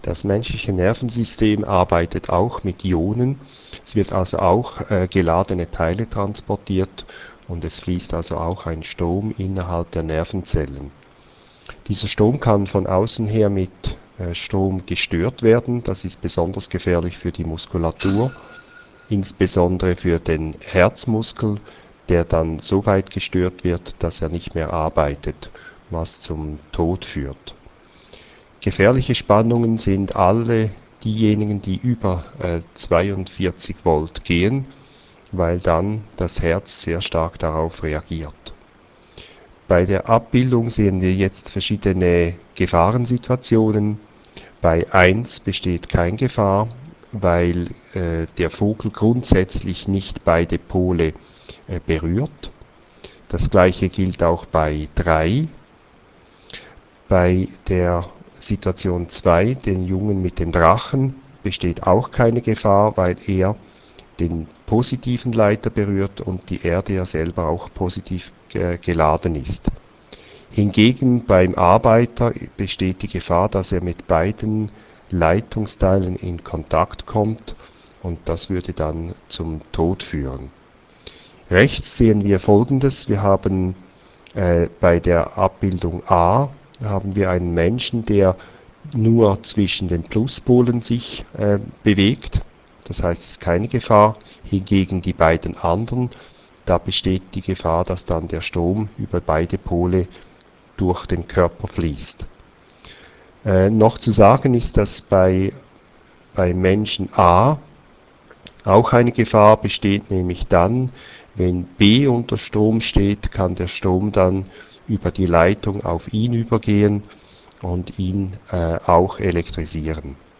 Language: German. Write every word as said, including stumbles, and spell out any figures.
Das menschliche Nervensystem arbeitet auch mit Ionen. Es wird also auch äh, geladene Teile transportiert und es fließt also auch ein Strom innerhalb der Nervenzellen. Dieser Strom kann von außen her mit äh, Strom gestört werden. Das ist besonders gefährlich für die Muskulatur, insbesondere für den Herzmuskel, der dann so weit gestört wird, dass er nicht mehr arbeitet, was zum Tod führt. Gefährliche Spannungen sind alle diejenigen, die über äh, zweiundvierzig Volt gehen, weil dann das Herz sehr stark darauf reagiert. Bei der Abbildung sehen wir jetzt verschiedene Gefahrensituationen. Bei eins besteht keine Gefahr, weil äh, der Vogel grundsätzlich nicht beide Pole äh, berührt. Das gleiche gilt auch bei drei. Bei der Situation zwei, den Jungen mit dem Drachen, besteht auch keine Gefahr, weil er den positiven Leiter berührt und die Erde ja selber auch positiv äh, geladen ist. Hingegen beim Arbeiter besteht die Gefahr, dass er mit beiden Leitungsteilen in Kontakt kommt und das würde dann zum Tod führen. Rechts sehen wir Folgendes. Wir haben äh, bei der Abbildung A haben wir einen Menschen, der nur zwischen den Pluspolen sich äh, bewegt. Das heißt, es ist keine Gefahr. Hingegen die beiden anderen, da besteht die Gefahr, dass dann der Strom über beide Pole durch den Körper fließt. Äh, noch zu sagen ist, dass bei, bei Menschen A auch eine Gefahr besteht, nämlich dann, wenn B unter Strom steht, kann der Strom dann über die Leitung auf ihn übergehen und ihn äh, auch elektrisieren.